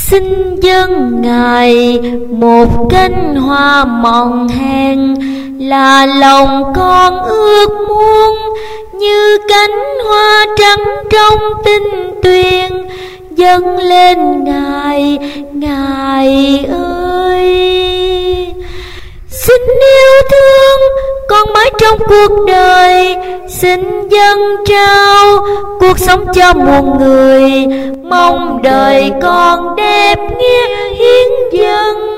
Xin dâng Ngài một cánh hoa mọn hèn, là lòng con ước muốn như cánh hoa trắng trong tinh tuyền. Dâng lên Ngài, Ngài ơi. Xin yêu thương con mãi trong cuộc đời, xin dâng trao cuộc sống cho muôn người. Mong đời con đẹp nghĩa hiến dâng.